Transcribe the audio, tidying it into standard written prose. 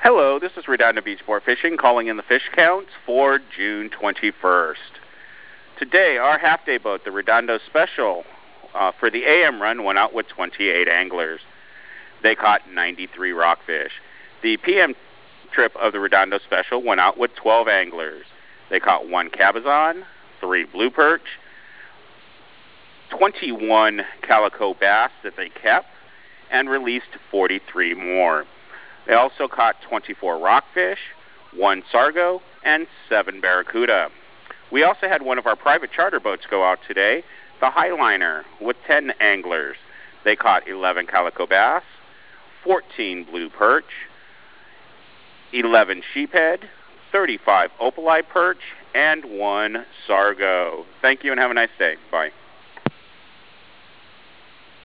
Hello, this is Redondo Beach Sport Fishing calling in the fish counts for June 21st. Today, our half-day boat, the Redondo Special, for the AM run went out with 28 anglers. They caught 93 rockfish. The PM trip of the Redondo Special went out with 12 anglers. They caught 1 cabezon, 3 blue perch, 21 calico bass that they kept, and released 43 more. They also caught 24 rockfish, 1 sargo, and 7 barracuda. We also had one of our private charter boats go out today, the Highliner, with 10 anglers. They caught 11 calico bass, 14 blue perch, 11 sheephead, 35 opaleye perch, and 1 sargo. Thank you and have a nice day. Bye.